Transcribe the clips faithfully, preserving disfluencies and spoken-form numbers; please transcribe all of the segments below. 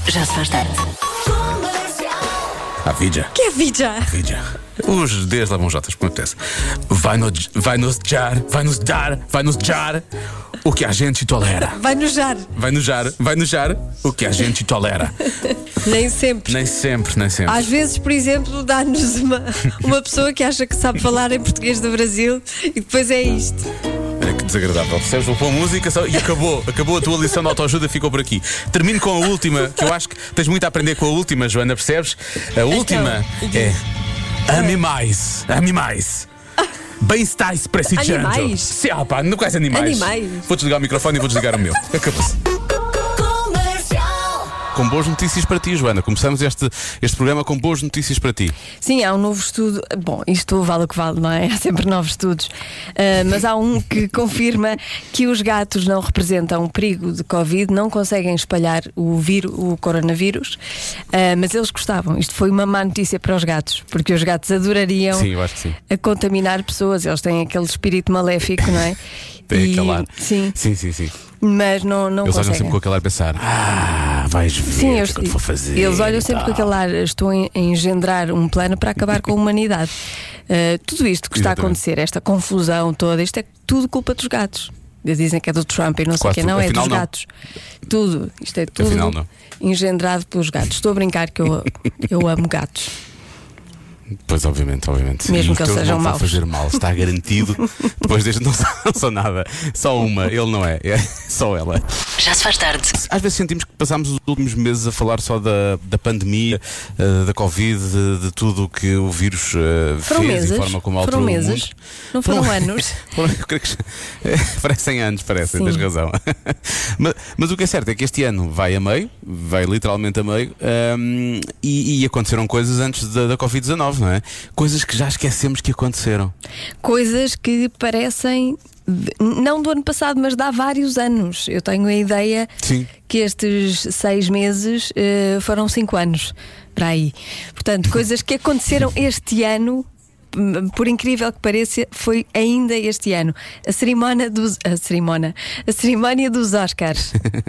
Já se faz tarde. A vida. Que é vida? Vida. Os Ds levam Jotas, como acontece. Vai, no, vai nos dar, vai nos dar, vai nos dar o que a gente tolera. Vai nojar. Vai nojar, vai nojar o que a gente tolera. Nem sempre. Nem sempre, nem sempre. Às vezes, por exemplo, dá-nos uma, uma pessoa que acha que sabe falar em português do Brasil e depois é isto. Olha que desagradável. Percebes? Vou pôr música só, e acabou. Acabou a tua lição de autoajuda, ficou por aqui. Termino com a última, que eu acho que tens muito a aprender com a última, Joana, percebes? A última então, é ame mais, ame mais. Bem-estais precisando. Animais? Sim, ah, pá, não queres animais. Animais. Vou desligar o microfone e vou desligar o meu. Acabou-se. Com boas notícias para ti, Joana. Começamos este, este programa com boas notícias para ti. Sim, há um novo estudo. Bom, isto vale o que vale, não é? Há sempre novos estudos. Uh, mas há um que confirma que os gatos não representam perigo de Covid, não conseguem espalhar o, vírus, o coronavírus, uh, mas eles gostavam. Isto foi uma má notícia para os gatos, porque os gatos adorariam sim, eu acho que sim. a contaminar pessoas. Eles têm aquele espírito maléfico, não é? Tem E, aquele ar. Sim. Sim, sim, sim. Mas não, não Eles conseguem. olham sempre com aquele ar a pensar: ah, vais ver Sim, o que eu vou fazer. eles olham sempre com aquele ar: estou a engendrar um plano para acabar com a humanidade. Uh, tudo isto que está Exatamente. a acontecer, esta confusão toda, isto é tudo culpa dos gatos. Eles dizem que é do Trump e não sei o Quase que, tudo. não, é Afinal, dos não. gatos. Tudo, isto é tudo Afinal, não. engendrado pelos gatos. Estou a brincar que eu, eu amo gatos. Pois, obviamente, obviamente. Mesmo E que os eles teus sejam não vão maus. fazer mal, está garantido. Depois deste não são, não são nada. Só uma, ele não é, é só ela. Já se faz tarde. Às vezes sentimos que passámos os últimos meses a falar só da, da pandemia, uh, da Covid, de, de tudo o que o vírus uh, Foram fez meses. e a forma como Foram alterou o meses. mundo. Não foram anos. Foram, eu creio que parecem anos, parecem, Sim. tens razão. mas, mas o que é certo é que este ano vai a meio, vai literalmente a meio, um, e, e aconteceram coisas antes da, da Covid dezanove, não é? Coisas que já esquecemos que aconteceram. Coisas que parecem, não do ano passado, mas de há vários anos. Eu tenho a ideia Sim. que estes seis meses uh, foram cinco anos para aí. Portanto, coisas que aconteceram este ano, por incrível que pareça, foi ainda este ano. A cerimónia dos a cerimónia, a cerimónia dos Oscars.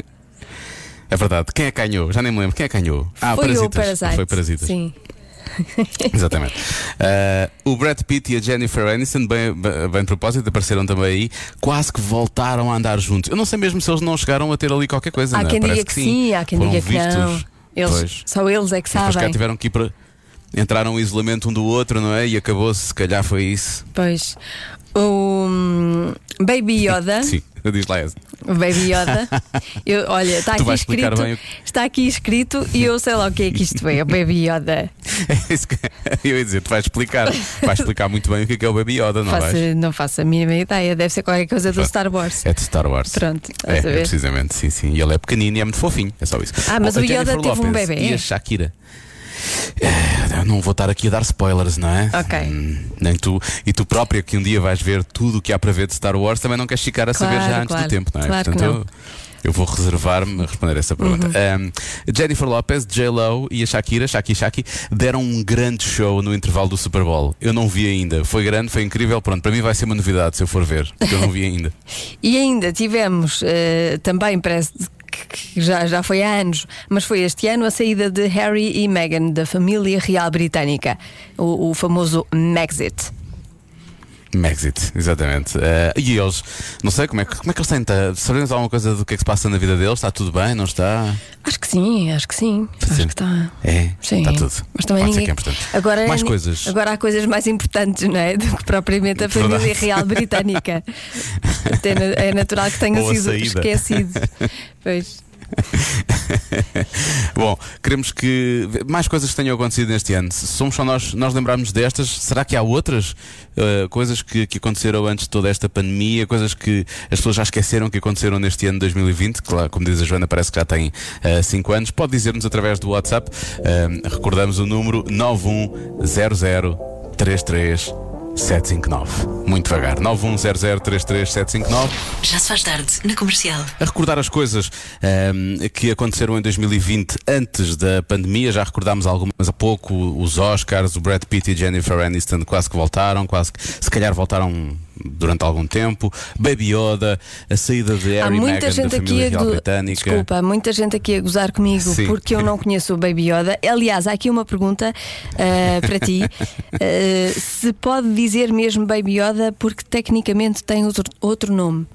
É verdade. Quem é que ganhou? Já nem me lembro. Quem é que ganhou? Ah, Foi Parasitas. o Parasite. Foi Parasitas. Sim. Exatamente. Uh, o Brad Pitt e a Jennifer Aniston, bem, bem, bem de propósito, apareceram também aí. Quase que voltaram a andar juntos. Eu não sei mesmo se eles não chegaram a ter ali qualquer coisa. Há não é? quem Parece diga que sim, há quem Foram diga que vistos. não. Eles, Pois. só eles é que Depois cá sabem. tiveram que ir para. Entraram em isolamento um do outro, não é? E acabou-se, se calhar foi isso. Pois. O hum, Baby Yoda. Sim, diz lá essa. O Baby Yoda. Eu, olha, está Tu aqui vais explicar escrito. bem o- Está aqui escrito e eu sei lá o que é que isto é. O Baby Yoda. É isso que eu ia dizer, tu vais explicar. Vais explicar muito bem o que é, que é o Baby Yoda, não Faço, vais? não faço a mínima ideia. Deve ser qualquer coisa do Star Wars. É de Star Wars. Pronto, É, estás a é ver? precisamente, sim, sim. E ele é pequenino e é muito fofinho. É só isso. Ah, mas Oh, o a Yoda Jennifer teve um Lopez bebé. E a Shakira. É, não vou estar aqui a dar spoilers, não é? Ok. Hum, nem tu. E tu própria, que um dia vais ver tudo o que há para ver de Star Wars, também não queres ficar a saber Claro, já antes claro. do tempo, não é? Claro que Portanto, não. eu, eu vou reservar-me a responder essa pergunta. Uhum. Um, Jennifer Lopez, J-Lo e a Shakira, Shaki Shaki, deram um grande show no intervalo do Super Bowl. Eu não vi ainda. Foi grande, foi incrível. Pronto, para mim vai ser uma novidade se eu for ver, porque eu não vi ainda. E ainda tivemos eh, também, parece que já, já foi há anos, mas foi este ano, a saída de Harry e Meghan da família real britânica, o, o famoso Megxit. Megxit, exatamente. Uh, e eles, não sei como é, que, como é que eles têm. Sabemos alguma coisa do que é que se passa na vida deles? Está tudo bem? Não está? Acho que sim, acho que sim. Sim. Acho que está. É, Sim. está tudo. Mas também Pode ser ninguém... que é importante. agora, Mais ni- coisas. Agora há coisas mais importantes, não é? Do que propriamente a família Verdade. real britânica. Até na- é natural que tenha Ou a sido saída. esquecido. Pois. Bom, queremos que mais coisas tenham acontecido neste ano. Se somos só nós, nós lembrarmos destas, será que há outras uh, coisas que, que aconteceram antes de toda esta pandemia, coisas que as pessoas já esqueceram que aconteceram neste ano de dois mil e vinte? Claro, como diz a Joana, parece que já tem cinco anos. Pode dizer-nos através do WhatsApp. Uh, recordamos o número nove um zero zero três três sete cinco nove. Muito devagar. nove um zero zero três três sete cinco nove. Já se faz tarde na Comercial. A recordar as coisas um, que aconteceram em dois mil e vinte antes da pandemia. Já recordámos algumas há pouco. Os Oscars, o Brad Pitt e Jennifer Aniston quase que voltaram, quase que se calhar voltaram durante algum tempo. Baby Yoda, a saída de Há Harry e muita Meghan da gente aqui família a real go- britânica. Desculpa, há muita gente aqui a gozar comigo Sim. porque eu não conheço o Baby Yoda. Aliás, há aqui uma pergunta uh, para ti. Uh, se pode dizer mesmo Baby Yoda porque tecnicamente tem outro, outro nome?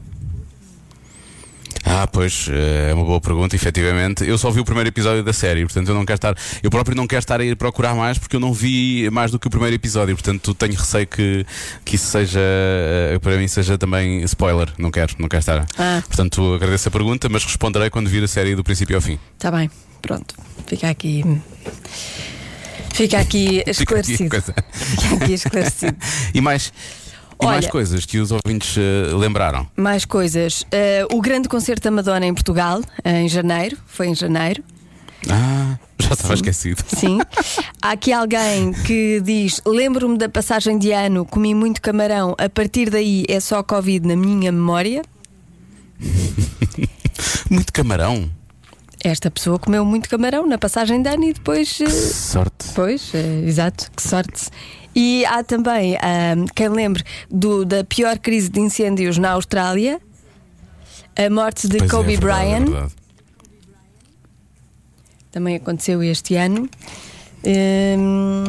Ah, pois, é uma boa pergunta, efetivamente. Eu só vi o primeiro episódio da série, portanto eu não quero estar. Eu próprio não quero estar a ir procurar mais porque eu não vi mais do que o primeiro episódio, portanto tenho receio que, que isso seja, eh, para mim, seja também spoiler. Não quero, não quero estar. Ah. Portanto, agradeço a pergunta, mas responderei quando vir a série do princípio ao fim. Está bem, pronto. Fica aqui. Fica aqui Fica aqui esclarecido. coisa. Fica aqui esclarecido. E mais. E Olha, mais coisas que os ouvintes uh, lembraram. Mais coisas. Uh, o grande concerto da Madonna em Portugal, em janeiro. Foi em janeiro. Ah, já estava esquecido. Sim. Há aqui alguém que diz: lembro-me da passagem de ano, comi muito camarão, a partir daí é só Covid na minha memória. Muito camarão. Esta pessoa comeu muito camarão na passagem de ano e depois. uh, Sorte. Pois, uh, exato, que sorte. E há também uh, quem lembre do, da pior crise de incêndios na Austrália, a morte de Pois é, Kobe é verdade, é Bryant. verdade. Também aconteceu este ano. Hum,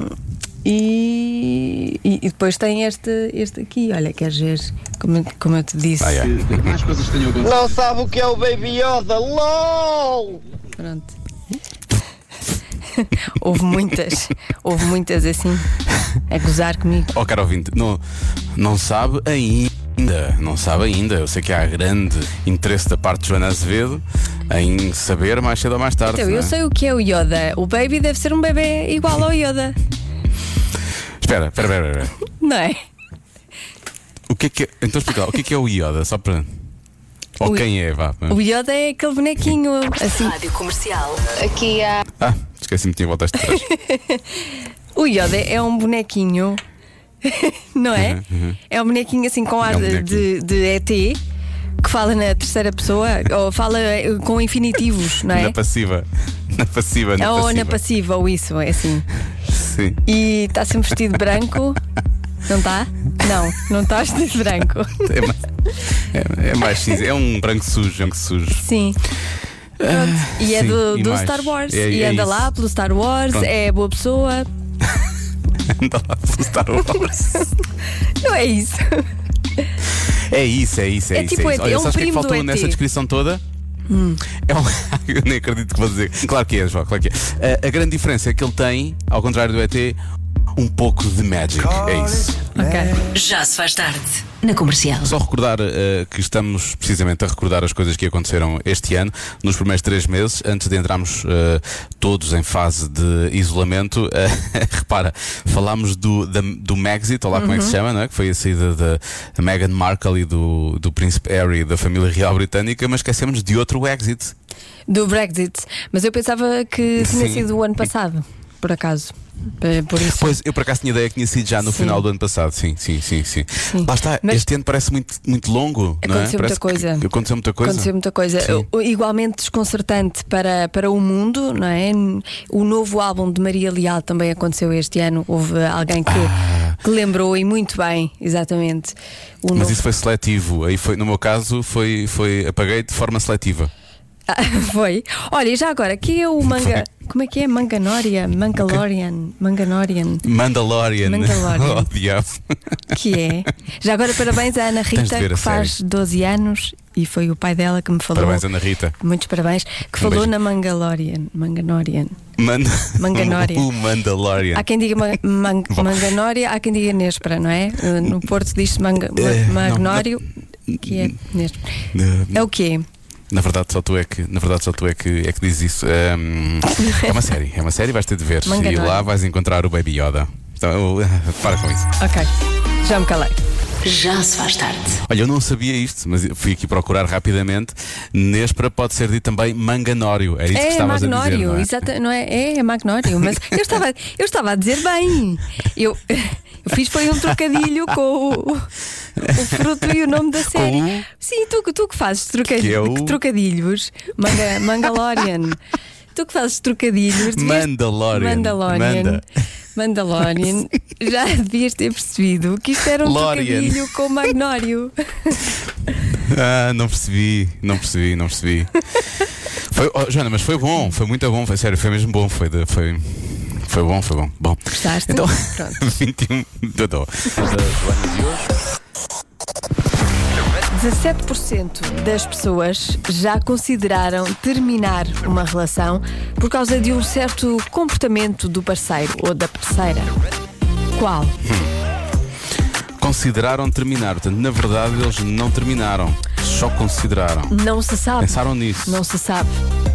e, e, e depois tem este, este aqui, olha, queres ver? Como, como eu te disse. Ah, é. Não sabe o que é o Baby Yoda, LOL! Pronto. Houve muitas, houve muitas assim, a gozar comigo. Oh, caro ouvinte, não, não sabe ainda, não sabe ainda. Eu sei que há grande interesse da parte de Joana Azevedo em saber mais cedo ou mais tarde. Então, não é? eu sei o que é o Yoda. O Baby deve ser um bebê igual ao Yoda, Espera, espera, espera, espera. não é? O que é que é, então explica lá, o que é que é o Yoda? Só para. Ou O- quem é, vá. O Yoda é aquele bonequinho assim. Rádio Comercial. Aqui há Ah, esqueci-me que tinha voltado atrás. O Yoda é um bonequinho, não é? É um bonequinho assim com ar É um de, bonequinho. de E T que fala na terceira pessoa ou fala eh, com infinitivos, não é? Na passiva. Na passiva, na ou passiva. na passiva, ou isso, é assim. Sim. E está sempre vestido de branco. Não está? Não, não está vestido de branco. É mais, é, é mais cinza. É um branco sujo, é um branco sujo. Sim. Pronto. E é sim, do, e do mais? Star Wars. É- e é anda isso. lá pelo Star Wars, Pronto. é boa pessoa. Anda lá pelo Star Wars. Não é isso? É isso, é isso, é, É isso. tipo é, E isso. T, é Olha, um sabes o que é que primo do faltou E T. nessa descrição toda? É um... Eu nem acredito que vou dizer. Claro que é, João, claro que é. A, a grande diferença é que ele tem, ao contrário do E T, um pouco de magic. É isso. Ok. Já se faz tarde. Na Comercial. Só recordar uh, que estamos precisamente a recordar as coisas que aconteceram este ano, nos primeiros três meses, antes de entrarmos uh, todos em fase de isolamento. Uh, repara, falámos do, da, do Megxit, ou lá como é que se chama, não é? Que foi a saída da Meghan Markle e do, do Príncipe Harry da família real britânica, mas esquecemos de outro exit. Do Brexit. Mas eu pensava que tinha Sim. sido o ano passado, por acaso. P- Por isso. Pois, eu por acaso tinha ideia que tinha sido já no Sim. final do ano passado. Sim, sim, sim, sim. Sim. Lá está, Mas- este ano parece muito, muito longo, não é? Aconteceu muita Parece que- coisa. que Aconteceu muita coisa. Aconteceu muita coisa. Sim. O- Igualmente desconcertante para, para o mundo, não é? O novo álbum de Maria Leal também aconteceu este ano. Houve alguém que, Ah. que lembrou e muito bem, exatamente. O Mas novo... isso foi seletivo. Aí foi, no meu caso, foi, foi apaguei de forma seletiva. Ah, foi. Olha, e já agora, que é o manga. Como é que é? Manganória? Mangalorian? Manganorian? Mandalorian. Mandalorian. Oh, diabo. Que é? Já agora, parabéns à Ana Tens de Rita, ver a que faz doze anos e foi o pai dela que me falou. Parabéns, Ana Rita. Muitos parabéns. Que Um falou beijo. na Mangalorian. Manganorian. Manda... Manganória. O Mandalorian. Há quem diga ma- man- Bom. Manganória, há quem diga Nespera, não é? Uh, No Porto diz-se manga- ma- Eh, não, Magnório, que é Nespera. Eh, É o quê? Na verdade, só tu é que, na verdade, só tu é que, é que dizes isso. Ehm, é uma série, é uma série, vais ter de ver. Manganória. E lá vais encontrar o Baby Yoda. Então, para com isso. Ok, já me calei. Já se faz tarde. Olha, eu não sabia isto, mas eu fui aqui procurar rapidamente. Nespera pode ser dito também manganório. Era isso que É estavas a dizer. Magnório, Não é? exata, não é? É, é Magnório, mas eu estava, eu estava a dizer bem. Eu, eu fiz foi um trocadilho com o, o fruto e o nome da série. o? Sim, tu, tu que fazes trocadilho, Que é o? trocadilhos. Manga, Mangalorian. Tu que fazes trocadilhos. devias- Mandalorian. Mandalorian. Manda. Mandalorian. Já devias ter percebido que isto era um Lorian. trocadilho com Magnório. Ah, não percebi, não percebi, não percebi. Foi, oh, Joana, mas foi bom, foi muito bom, foi sério, foi mesmo bom, foi, de- foi, foi bom, foi bom. Bom, Gostaste? então, Pronto. vinte e um. Eu estou. dezassete por cento das pessoas já consideraram terminar uma relação por causa de um certo comportamento do parceiro ou da parceira. Qual? Consideraram terminar, portanto, na verdade, eles não terminaram, só consideraram. Não se sabe. Pensaram nisso. Não se sabe.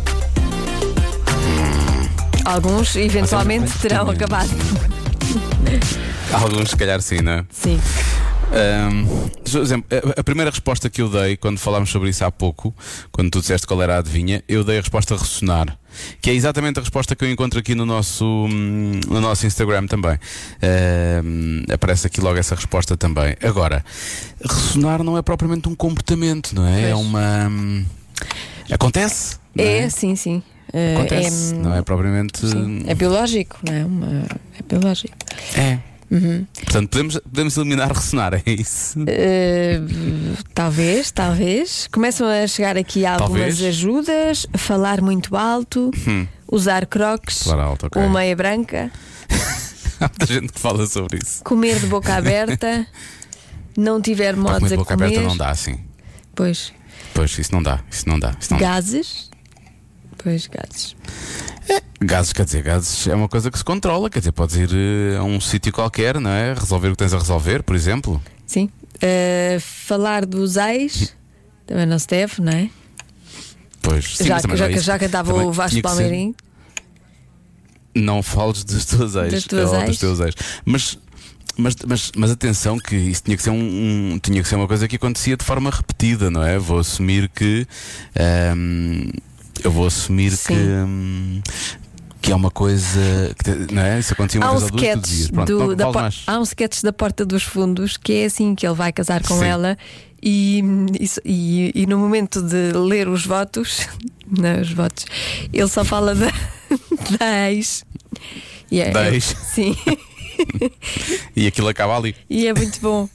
Alguns eventualmente Mas é um terão comportamento. acabado. Alguns, se calhar, sim, não é? Sim. Ahm, por exemplo, a- a primeira resposta que eu dei quando falámos sobre isso há pouco, quando tu disseste qual era a adivinha, eu dei a resposta ressonar, que é exatamente a resposta que eu encontro aqui no nosso, hum, no nosso Instagram também. Ahm, aparece aqui logo essa resposta também. Agora, ressonar não é propriamente um comportamento, não é? É Pois. uma. hum, Acontece. Não é? É, sim, sim. Eh, Acontece, é, não é propriamente. sim. É biológico, não é? Uma- é biológico. É. Portanto, podemos, podemos eliminar ressonar, é isso? Eh, talvez, talvez. Começam a chegar aqui algumas Talvez. ajudas. Falar muito alto, usar crocs, Falar alto, ok. ou meia branca, Há muita gente que fala sobre isso. comer de boca aberta, não tiver Para modos comer de a boca comer. aberta não dá assim. Pois, Pois, isso não dá. Isso não dá. Isso não dá. gases. Pois, gases. Gases, quer dizer, gases é uma coisa que se controla. Quer dizer, podes ir eh, a um sítio qualquer, não é? Resolver o que tens a resolver, por exemplo. Sim. Eh, falar dos ex também não se deve, não é? Pois, sim, já mas também já, não é que- isso. já cantava Também o Vasco tinha que ser- Palmeirinho. Não fales dos teus ex. Das tuas ou ex. dos teus ex. Mas, mas, mas, mas atenção que isso tinha que ser um, um- tinha que ser uma coisa que acontecia de forma repetida, não é? Vou assumir que ahm, eu vou assumir Sim. que hum, que é uma coisa que, te- não é? Isso acontecia uma Há um vez ou duas, tu sketch dizias. Pronto, do- não da fales por- mais. há um sketch da Porta dos Fundos que é assim que ele vai casar com Sim. ela e, isso- e, e no momento de ler os votos, não, os votos, ele só fala da, da ex. E é- Da é- ex. Sim. E aquilo acaba ali. E é muito bom.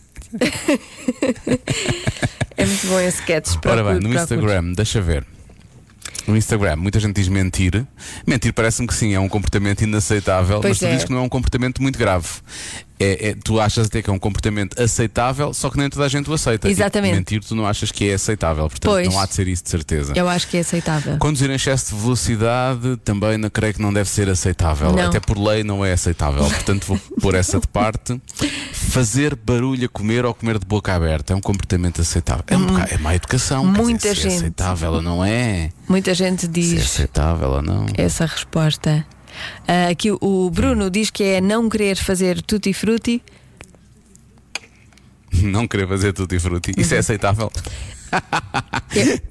É muito bom esse sketch. Ora bem, Procure, no procure. Instagram, deixa ver. No Instagram, muita gente diz mentir. Mentir parece-me que sim, é um comportamento inaceitável, Pois mas tu é. dizes que não é um comportamento muito grave. É, é- tu achas até que é um comportamento aceitável, só que nem toda a gente o aceita. Exatamente. E mentir, tu não achas que é aceitável, portanto Pois. não há de ser isso de certeza. Eu acho que é aceitável. Conduzir em excesso de velocidade também não creio que não deve ser aceitável. Não. Até por lei não é aceitável. Portanto, vou pôr essa de parte. Fazer barulho a comer ou comer de boca aberta é um comportamento aceitável. É, um boca- é má educação. quer Muita dizer, se gente. é aceitável ou não é? Muita gente Se é diz aceitável ou não? essa resposta. Ah, aqui o Bruno diz que é não querer fazer tutti frutti. Não querer fazer tudo e frutti. Isso é aceitável? É,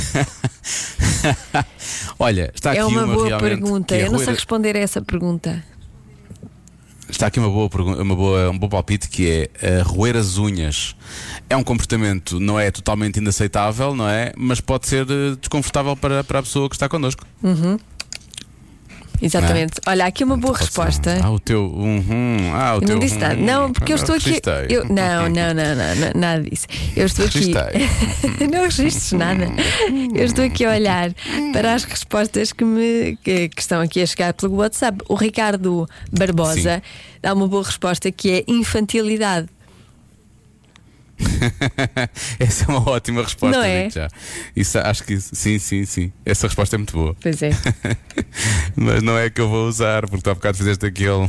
Olha, está aqui é uma boa realmente pergunta. que é Eu não sei roer- responder a essa pergunta. Está aqui uma boa, pergun- uma boa, um bom palpite que é uh, roer as unhas. É um comportamento, não é totalmente inaceitável, não é? Mas pode ser uh, desconfortável para, para a pessoa que está connosco. Exatamente. Olha, aqui uma boa Pode ser. resposta. Ah, o teu. Uhum, ah, o Eu teu. não disse nada. uhum. Não, porque eu estou aqui. Registrei. Eu, não, não, não, não, não, nada disso. Eu estou aqui. Registrei. Não registres nada. Eu estou aqui a olhar para as respostas que, me, que, que estão aqui a chegar pelo WhatsApp. O Ricardo Barbosa dá uma boa resposta que é infantilidade. Essa é uma ótima resposta, Não é? digo já. Isso, acho que isso- sim, sim, sim. Essa resposta é muito boa. Pois é. Mas não é que eu vou usar, porque tu há bocado fizeste aquele.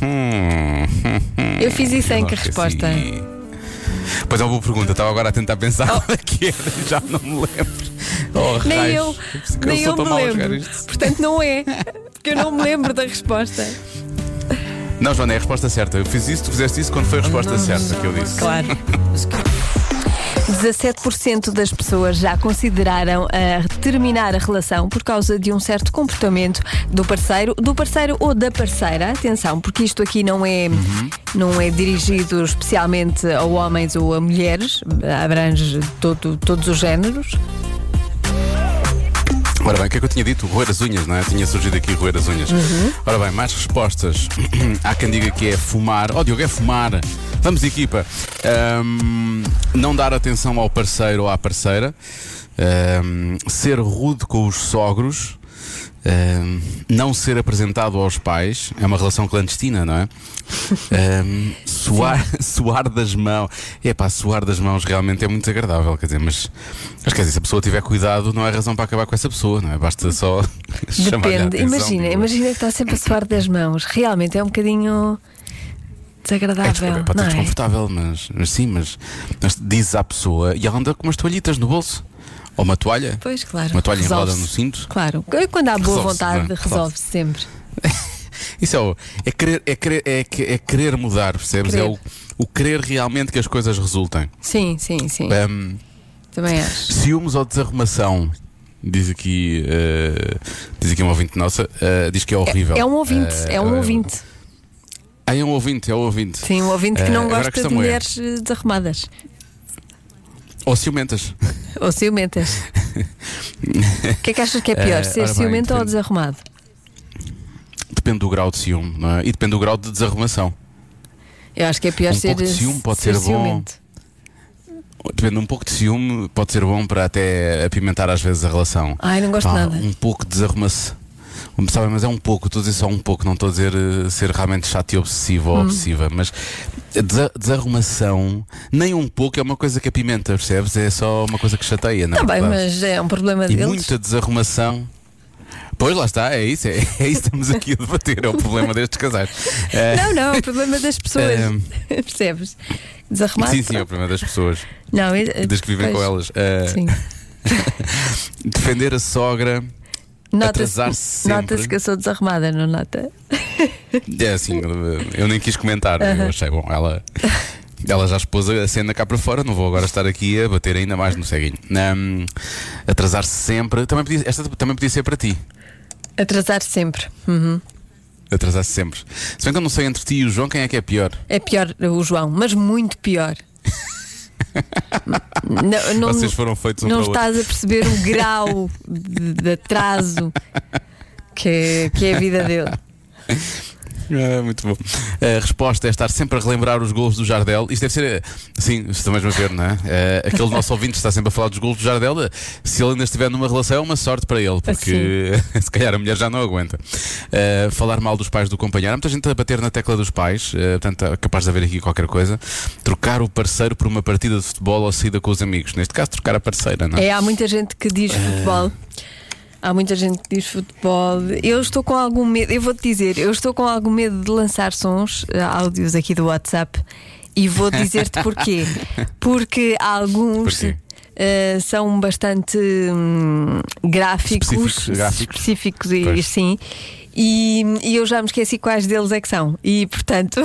Eu fiz isso em que Logo resposta? assim. Pois é uma boa pergunta, estava agora a tentar pensar Oh. qual é que era, já não me lembro. Oh, Nem raios. eu, Que nem sou eu tão me mau a jogar lembro. isto. Portanto, não é. Porque eu não me lembro da resposta. Não, Joana, é a resposta certa. Eu fiz isso, tu fizeste isso quando foi a resposta certa que eu disse. Claro. dezassete por cento das pessoas já consideraram a terminar a relação por causa de um certo comportamento do parceiro, do parceiro ou da parceira. Atenção, porque isto aqui não é, não é dirigido especialmente a homens ou a mulheres, abrange todo, todos os géneros. Ora bem, o que é que eu tinha dito? Roer as unhas, não é? Tinha surgido aqui roer as unhas. Uhum. Ora bem, mais respostas. Há quem diga que é fumar. Oh, Diogo, é fumar. Vamos, equipa. Ahm, não dar atenção ao parceiro ou à parceira. Ahm, ser rude com os sogros. Um, não ser apresentado aos pais. É uma relação clandestina, não é? Um, suar, suar das mãos. É pá, suar das mãos realmente é muito agradável, quer dizer, mas, mas quer dizer, se a pessoa tiver cuidado, não é razão para acabar com essa pessoa, não é? Basta só chamar-lhe a Depende, atenção, imagina, digo. imagina que está sempre a suar das mãos. Realmente é um bocadinho desagradável. É, pode ser não é? desconfortável, mas, mas sim, mas, mas dizes à pessoa e ela anda com umas toalhitas no bolso. Ou uma toalha. Pois, claro. Uma toalha enrolada Resolve-se. no cinto. Claro. Quando há boa Resolve-se, vontade, não é? resolve-se sempre. Isso é, o, é, querer, é, querer, é, que- é querer mudar, percebes? Querer. É o, o querer realmente que as coisas resultem. Sim, sim, sim. Um, Também acho. ciúmes ou desarrumação? Diz aqui, uh, diz aqui um ouvinte nossa, uh, diz que é horrível. É um ouvinte, Uh, é um uh, ouvinte. Ah, é um ouvinte, é um ouvinte. Sim, um ouvinte que Uh, não agora a gosta de questão é, mulheres eh, desarrumadas. ou ciumentas. Ou ciumentas. O que é que achas que é pior? Eh, ser ora bem, ciumento ou depende. desarrumado? Depende do grau de ciúme, não é? E depende do grau de desarrumação. Eu acho que é pior Um ser, pouco de ciúme pode ser bom. ciumento. Depende, um pouco de ciúme pode ser bom para até apimentar às vezes a relação. Ai, não gosto Pá, nada. Um pouco de desarrumação. Sabe, mas é um pouco, estou a dizer só um pouco, não estou a dizer uh, ser realmente chato e obsessivo Hum. ou obsessiva, mas a desa- desarrumação, nem um pouco é uma coisa que apimenta, percebes? É só uma coisa que chateia, não é? Está bem, verdade? mas é um problema E deles. muita desarrumação. Pois lá está, é isso, é, é isso que estamos aqui a debater, é o problema destes casais. Eh, Não, não, é o problema das pessoas. Eh, Percebes? Desarrumado. sim, sim, é o problema das pessoas, Não, é- das que vivem pois, com elas. Eh, Sim. defender a sogra. Nota-se Atrasar-se sempre. nota-se que eu sou desarrumada, não nota? É assim, eu nem quis comentar, eu achei bom. Ela, ela já expôs a cena cá para fora, não vou agora estar aqui a bater ainda mais no ceguinho. Um, atrasar-se sempre, também podia, esta também podia ser para ti. Atrasar sempre. Uhum. Atrasar-se sempre. Se bem que eu não sei entre ti e o João quem é que é pior. É pior o João, mas muito pior. não, não, Vocês foram feitos um não para o outro. estás a perceber o grau de, de atraso que é, que é a vida dele. Ah, muito bom. A resposta é estar sempre a relembrar os golos do Jardel. Isto deve ser, sim, estão mesmo a ver, não é? Ah, aquele nosso ouvinte está sempre a falar dos golos do Jardel. Se ele ainda estiver numa relação, é uma sorte para ele, porque se calhar a mulher já não aguenta. Ah, falar mal dos pais do companheiro. Há muita gente a bater na tecla dos pais, ah, portanto, é capaz de haver aqui qualquer coisa. Trocar o parceiro por uma partida de futebol ou saída com os amigos. Neste caso, trocar a parceira, não é? É, há muita gente que diz futebol. Há muita gente que diz futebol. Eu estou com algum medo, eu vou-te dizer, eu estou com algum medo de lançar sons, eh, áudios aqui do WhatsApp. E vou dizer-te porquê. Porque alguns Porquê? eh, são bastante hum, gráficos, Específicos, gráficos. específicos e Pois. sim. E, e eu já me esqueci quais deles é que são. E portanto.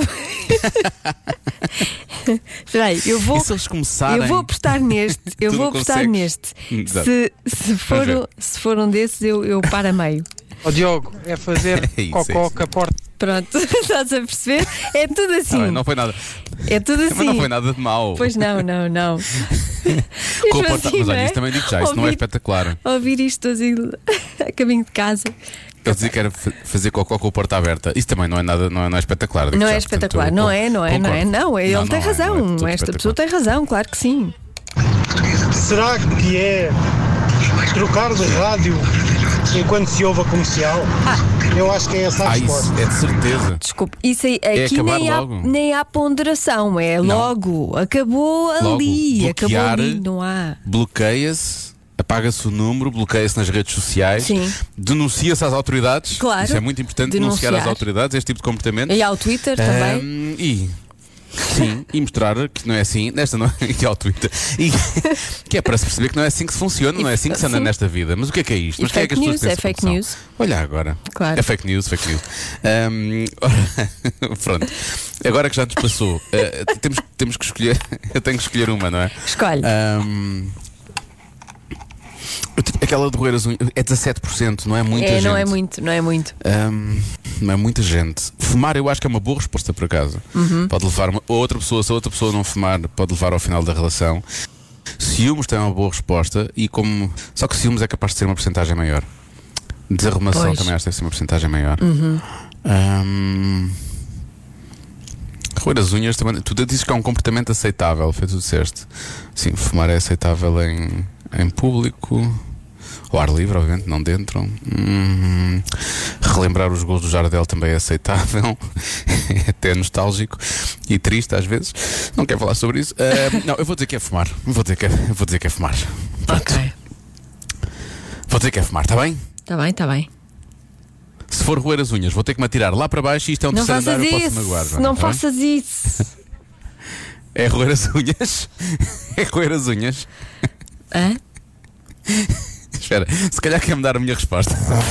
Espera aí, eu vou. E se eles começarem? Eu vou apostar neste. Eu Tu vou não apostar consegues. neste. Exato. Se, se, for, ver. se for um desses, eu, eu paro a meio. Ó Diogo, é fazer É isso, cocó é isso. que a porta. Pronto, estás a perceber? É tudo Ah, assim. bem, não foi nada. É tudo assim. Mas não foi nada de mau. Pois não, não, não. Com a Mesmo porta- assim, Mas não olha, é? isso também digo já, isso não é Ouvir- espetacular. Ouvir isto assim a caminho de casa. Eu dizia que era fa- fazer cocó com a porta aberta. Isso também não é nada, não é, não é espetacular. digo Não já, é portanto, espetacular, eu não con- é, não é, não é, concordo. não. Ele Não, tem não é, razão. não é tudo Esta pessoa espetacular. tem razão, claro que sim. Será que é trocar de rádio enquanto se ouve a comercial? Eu acho que é essa a Ah, resposta. isso é de certeza. Desculpe, isso aí, É aqui acabar nem há, logo. nem há ponderação, é Não. logo. Acabou Logo, ali, acabou bloquear- ali, não há. Bloqueia-se, apaga-se o número, bloqueia-se nas redes sociais, Sim. denuncia-se às autoridades. Claro. Isso é muito importante, denunciar, Denunciar. às autoridades este tipo de comportamento. E ao Twitter também. Ahm, e sim, e mostrar que não é assim, nesta não e ao Twitter. E, que é para se perceber que não é assim que se funciona, não é assim que se anda Sim. nesta vida. Mas o que é que é isto? E Mas quem é que as fake pessoas news, é pensam fake que são? news. Olha agora. Claro. É fake news, fake news. Ahm, ora, pronto. Agora que já nos passou, eh, temos, temos que escolher. Eu tenho que escolher uma, não é? Escolhe. Ahm, eu te- aquela de roer as unhas é dezassete por cento, não é muita é, gente. não é muito, não é muito. Ahm, não é muita gente. Fumar eu acho que é uma boa resposta por acaso. Uhum. Pode levar uma, ou outra pessoa, se a outra pessoa não fumar, pode levar ao final da relação. Ciúmes tem uma boa resposta e como. Só que ciúmes é capaz de ser uma porcentagem maior. Desarrumação Pois. também acho que deve ser uma porcentagem maior. Uhum. Ahm, Roer as unhas também. Tu dizes que é um comportamento aceitável, foi tu disseste. Sim, fumar é aceitável em, em público. Ao ar livre, obviamente, não dentro. Hum, relembrar os gols do Jardel também é aceitável. É até nostálgico e triste às vezes. Não quero falar sobre isso. Ah, não, eu vou dizer que é fumar. Vou dizer que é, vou dizer que é fumar. Pronto. Ok. Vou dizer que é fumar, está bem? Está bem, está bem. Se for roer as unhas, vou ter que me atirar lá para baixo e isto é um Não terceiro faças andar, eu posso isso. magoar. Joana, Não tá bem? faças isso. É roer as unhas? É roer as unhas? Hã? Espera, se calhar quer-me dar a minha resposta.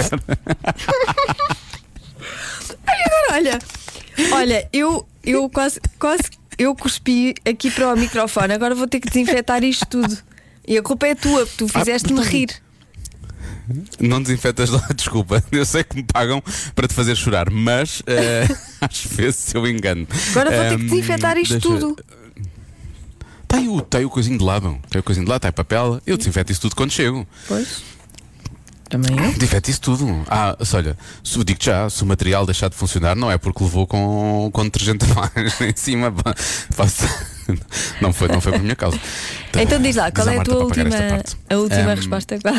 Olha, olha, eu, eu quase, quase eu cuspi aqui para o microfone. Agora vou ter que desinfetar isto tudo. E a culpa é tua, porque tu fizeste-me rir. Não desinfetas lá, desculpa. Eu sei que me pagam para te fazer chorar, mas eh, às vezes eu engano. Agora vou ter que Ahm, desinfetar isto deixa- tudo. Tem o, tem o coisinho de lado. Tem o coisinho de lado, tem papel. Eu desinfeto isso tudo quando chego. Pois. Também eu. Desinfeto isso tudo. Ah, se olha, se, digo já, se o material deixar de funcionar, não é porque levou com, com detergente a mais em cima. pá, faço- Não foi, não foi por minha causa. Então diz lá, qual Diz à é a Marta tua para pagar última, esta parte. a última Ahm, resposta? Qual?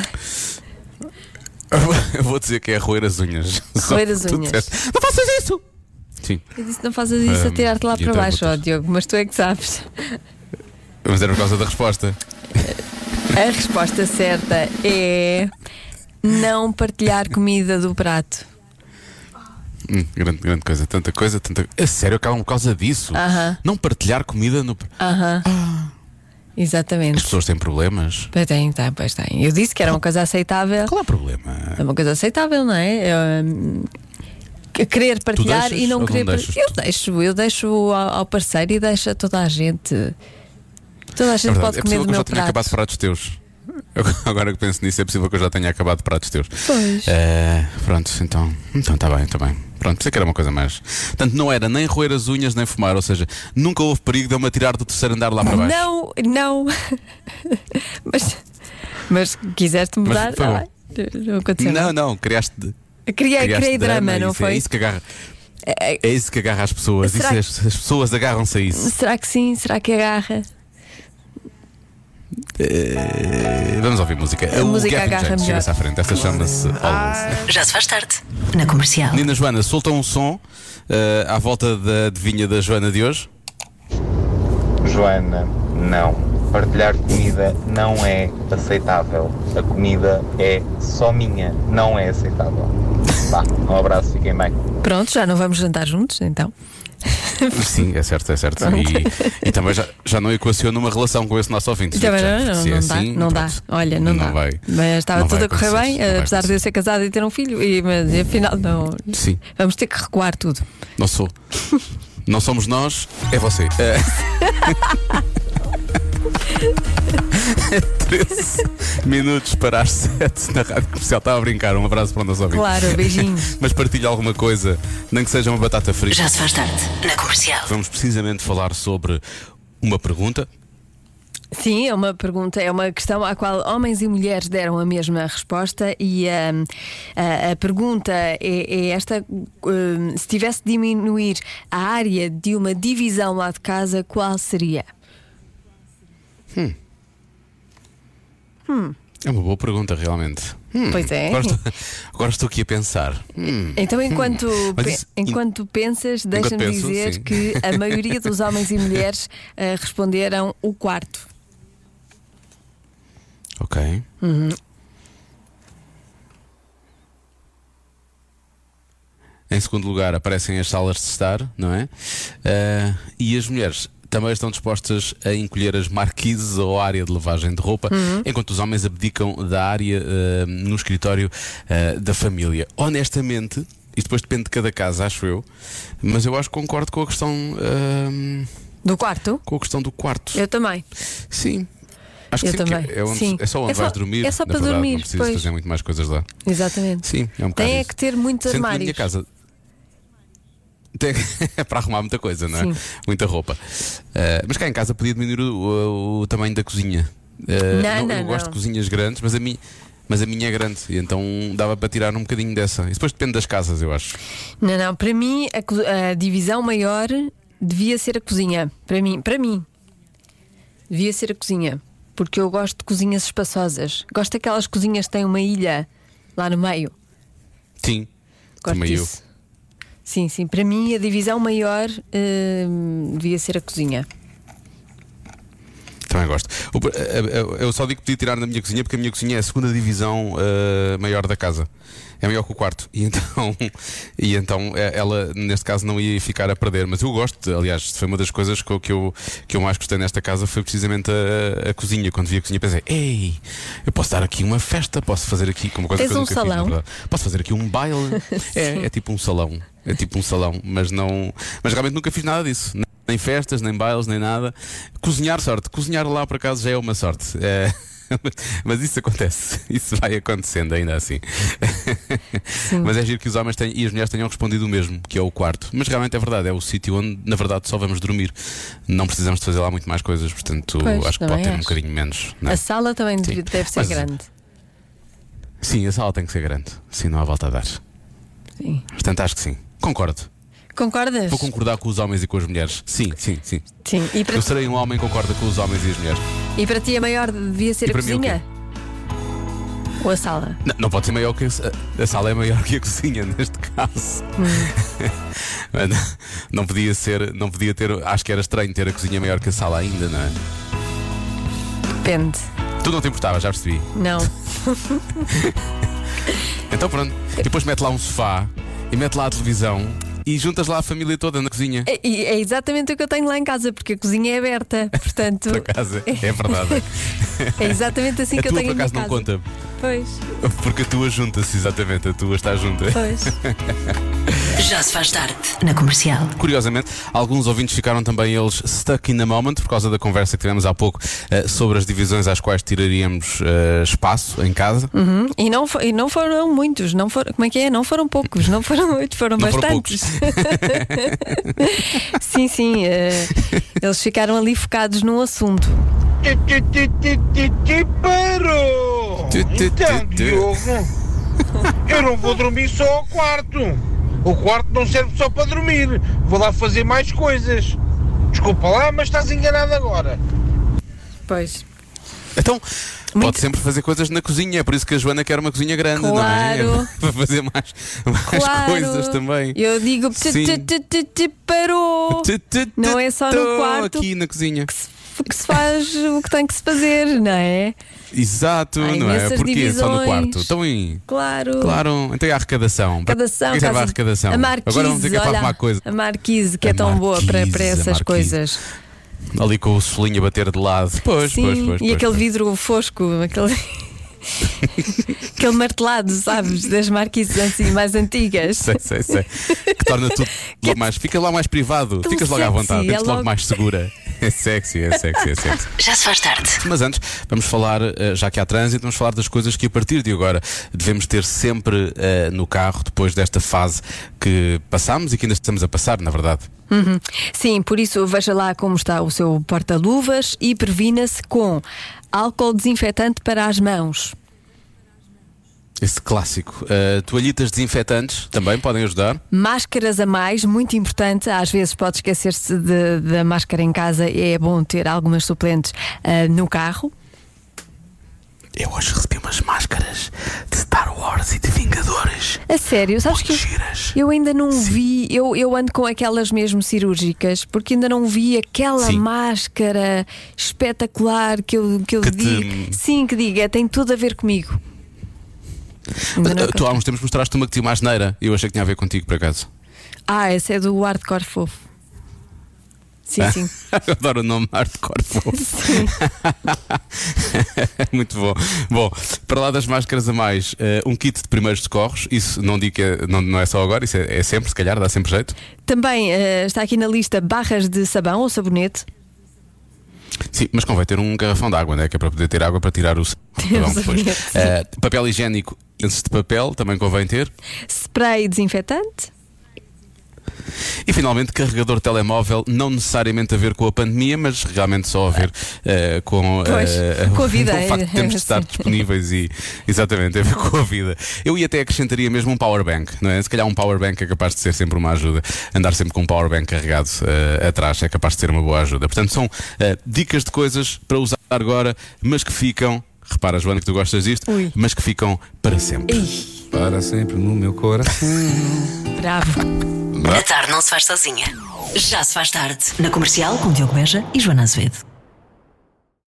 Eu vou dizer que é roer as unhas. Roer as Só tu unhas. disseste, não faças isso! Sim, Eu disse não faças isso a Ahm, tirar-te lá e para então baixo, vou ó ter- Diogo, mas tu é que sabes. mas era por causa da resposta. A resposta certa é não partilhar comida do prato. Hum, grande, grande coisa, tanta coisa, tanta. É sério, acabam por causa disso. Aham. Não partilhar comida no. Aham. Exatamente. As pessoas têm problemas. Pois tem, tá, pois tem. Eu disse que era uma coisa aceitável. Qual é o problema? É uma coisa aceitável, não é? É, hum, que- querer partilhar deixas e não ou não querer par- deixas? Eu deixo, eu deixo ao, ao parceiro e deixo a toda a gente. Toda a É gente verdade, pode é comer possível do que eu já meu tenha acabado prato. pratos teus. Eu- Agora que penso nisso, é possível que eu já tenha acabado pratos teus. Pois. Eh, pronto, então. Então está bem, está bem. Pronto, sei que era uma coisa mais. Portanto, não era nem roer as unhas nem fumar, ou seja, nunca houve perigo de eu me atirar do terceiro andar lá para baixo. Não, não. mas, mas quiseste mudar? foi Ah, bom. não aconteceu. Não, não, criaste. Criei, criaste criei drama, não isso, foi? É isso que agarra. É- É isso que agarra as pessoas. Isso Será é- que- as pessoas agarram-se a isso. Será que sim? Será que agarra? Eh, vamos ouvir música. A o música Gavin agarra James, melhor. chega-se à frente. Esta chama-se Always. Já se faz tarde. Na comercial. Nina Joana, solta um som eh, à volta da adivinha da Joana de hoje. Joana, não. Partilhar comida não é aceitável. A comida é só minha, não é aceitável. Vá, um abraço, fiquem bem. Pronto, já não vamos jantar juntos, então. Sim, é certo, é certo. E, e também já, já não equaciona uma relação com esse nosso ouvinte. Também Já, não, não, se é não dá, assim, não dá. pronto. Olha, não, dá. vai. Mas estava não tudo vai a correr acontecer, bem, não vai apesar de eu acontecer. ser casada e ter um filho, e, mas afinal não. Sim, Vamos ter que recuar tudo. não sou. Não somos nós, é você. É. treze minutos para as sete na Rádio Comercial. Estava a brincar, um abraço para o nosso ouvinte. Claro, beijinhos. Mas partilha alguma coisa, nem que seja uma batata frita. Já se faz tarde. Na comercial. Vamos precisamente falar sobre uma pergunta. Sim, é uma pergunta, é uma questão à qual homens e mulheres deram a mesma resposta e hum, a, a pergunta é, é esta: hum, se tivesse de diminuir a área de uma divisão lá de casa, qual seria? É uma boa pergunta, realmente. Hum, Pois é. Agora estou, agora estou aqui a pensar. Hum, Então, enquanto, Mas pe- isso- enquanto pensas, deixa-me penso, dizer sim. que a maioria dos homens e mulheres eh, responderam o quarto. ok. Em segundo lugar, aparecem as salas de estar, não é? Ah, e as mulheres também estão dispostas a encolher as marquises ou a área de lavagem de roupa, enquanto os homens abdicam da área ah, no escritório ah, da família. Honestamente, isto depois depende de cada casa, acho eu, mas eu acho que concordo com a questão, ah, Do quarto? com a questão do quarto. Eu também. Sim. Acho que Eu sim, também. que é, onde- Sim. é só onde É só- vais dormir. é só na para verdade, dormir, não precisas pois. fazer muito mais coisas lá. Exatamente. Sim, é um bocado Tem é isso. que ter muitos Sendo que na minha armários. casa tem- é para arrumar muita coisa, não é? Sim. Muita roupa. Uh, mas cá em casa podia diminuir o, o- o tamanho da cozinha. Uh, Não, não, eu gosto não. de cozinhas grandes, mas a minha. Mas a minha é grande, e então dava para tirar um bocadinho dessa. E depois depende das casas, eu acho. Não, não, para mim a, co- a divisão maior devia ser a cozinha. Para mim, para mim. Devia ser a cozinha. Porque eu gosto de cozinhas espaçosas. Gosto daquelas cozinhas que têm uma ilha lá no meio. Sim, Gosto também eu. disso. Sim, sim. Para mim a divisão maior hum, devia ser a cozinha. Também gosto. O- Eu eu só digo que podia tirar na minha cozinha porque a minha cozinha é a segunda divisão uh, maior da casa. É maior que o quarto. E então, e então eh, ela, neste caso, não ia ficar a perder. Mas eu gosto, aliás, foi uma das coisas que eu, que eu, que eu mais gostei nesta casa foi precisamente a, a cozinha. Quando vi a cozinha pensei, ei, eu posso dar aqui uma festa, posso fazer aqui como coisa Tens que eu um nunca fiz, na salão? verdade. Posso fazer aqui um baile. é, é tipo um salão. É tipo um salão, mas não. Mas realmente nunca fiz nada disso. Nem festas, nem bailes, nem nada. Cozinhar, sorte. Cozinhar lá por acaso já é uma sorte. É, mas isso acontece. Isso vai acontecendo ainda assim. Mas é giro que os homens têm, e as mulheres tenham respondido o mesmo, que é o quarto. Mas realmente é verdade, é o sítio onde na verdade só vamos dormir. Não precisamos de fazer lá muito mais coisas. Portanto, Pois, acho que pode também ter um acho. bocadinho menos, não é? A sala também Sim. deve, deve ser Mas- grande. Sim, a sala tem que ser grande. Sim, não há volta a dar. Sim. Portanto, acho que sim. Concordo. Concordas? Vou concordar com os homens e com as mulheres. Sim, sim, sim. Sim. E para, Eu serei um homem que concorda com os homens e as mulheres. e para ti a maior devia ser E a para mim o cozinha? Ou a sala? Não, não pode ser maior que a, a sala é maior que a cozinha neste caso. Mas não, não podia ser, não podia ter. Acho que era estranho ter a cozinha maior que a sala ainda, não é? Depende. Tu não te importavas, já percebi. Não. Então pronto. E depois mete lá um sofá e mete lá a televisão e juntas lá a família toda na cozinha. É, e é exatamente o que eu tenho lá em casa, porque a cozinha é aberta. Portanto, Por acaso, é verdade. é exatamente assim A que eu tua tenho por a minha acaso não casa. conta. Pois, Porque a tua junta-se, exatamente. A tua está junta. pois. Já se faz tarde na Comercial. Curiosamente, alguns ouvintes ficaram também eles stuck in the moment por causa da conversa que tivemos há pouco eh, sobre as divisões às quais tiraríamos eh, espaço em casa. Uhum. E, não fo- e não foram muitos, não foram, como é que é? Não foram poucos, não foram muitos, foram Não foram bastantes. Sim, sim. eh, eles ficaram ali focados num assunto. Ti, ti, ti, ti, ti, ti, parou! Tu, tu, tu, Então, tu. Diogo, eu não vou dormir só ao quarto. O quarto não serve só para dormir. Vou lá fazer mais coisas. Desculpa lá, mas estás enganado agora. Pois. Então, Muito- pode sempre fazer coisas na cozinha. É por isso que a Joana quer uma cozinha grande, não é? Claro. Para fazer mais, mais Claro. coisas também. Eu digo ti, Sim. ti, ti, ti, ti, parou. Tu, tu, tu, Não é só no tu, quarto. Aqui na cozinha. Que se faz o que tem que se fazer, não é? Exato, Há não é? imensas Porquê só no divisões. quarto? Então, em... Claro. Claro, então é a arrecadação. Arrecadação, Para que serve a casa- arrecadação? A Marquise, Agora vamos dizer que é para olha, arrumar coisa. a Marquise, que A é tão boa para, Marquise, para a essas Marquise. coisas. Ali com o solinho a bater de lado. Pois, Sim, pois, pois. e pois, aquele pois. vidro fosco, aquele. Aquele martelado, sabes? Das marquises assim mais antigas. Sei, sei, sei. Que torna tudo logo mais. Fica lá mais privado. Tão Ficas logo à sexy, vontade. é Ficas logo logo- mais segura. É sexy, é sexy, é sexy. Já se faz tarde. Mas antes, vamos falar, eh, já que há trânsito, vamos falar das coisas que a partir de agora devemos ter sempre eh, no carro, depois desta fase que passamos e que ainda estamos a passar, na verdade. Uhum. Sim, por isso veja lá como está o seu porta-luvas e previna-se com álcool desinfetante para as mãos. Esse clássico. Eh, toalhitas desinfetantes também podem ajudar. Máscaras a mais, muito importante. Às vezes pode esquecer-se de- da máscara em casa e é bom ter algumas suplentes ah, no carro. Eu hoje recebi umas máscaras de Star Wars e de Vingadores. A sério, sabes que eu, giras. eu ainda não vi, eu, eu ando com aquelas mesmo cirúrgicas, porque ainda não vi aquela Sim. máscara espetacular que eu, que eu Que te- digo. Sim, que diga, tem tudo a ver comigo. Ainda não Eh, Tu há encontrei. uns tempos mostraste uma que tinha uma asneira e eu achei que tinha a ver contigo, por acaso. Ah, essa é do hardcore fofo. Sim, sim. Eu adoro o nome hardcore fofo. Muito bom. Bom, para lá das máscaras a mais, eh, um kit de primeiros socorros. Isso não digo que é, não, não é só agora, isso é, é sempre, se calhar, dá sempre jeito. Também eh, está aqui na lista barras de sabão ou sabonete. Sim, mas convém ter um garrafão de água, né? Que é para poder ter água para tirar o sabão depois. sabonete, sim. Eh, papel higiênico, lenços de papel, também convém ter. Spray desinfetante. E finalmente, carregador telemóvel, não necessariamente a ver com a pandemia, mas realmente só a ver uh, com, uh, Pois, com a vida. com o facto de termos de estar Sim. disponíveis e exatamente a ver com a vida. Eu ia até acrescentaria mesmo um powerbank, não é? Se calhar um powerbank é capaz de ser sempre uma ajuda. Andar sempre com um powerbank carregado uh, atrás é capaz de ser uma boa ajuda. Portanto, são uh, dicas de coisas para usar agora, mas que ficam, repara, Joana, que tu gostas disto, Ui. mas que ficam para sempre. Ih, Para sempre no meu coração. bravo. A tarde não se faz sozinha. Já se faz tarde. Na Comercial, com Diogo Beja e Joana Azevedo.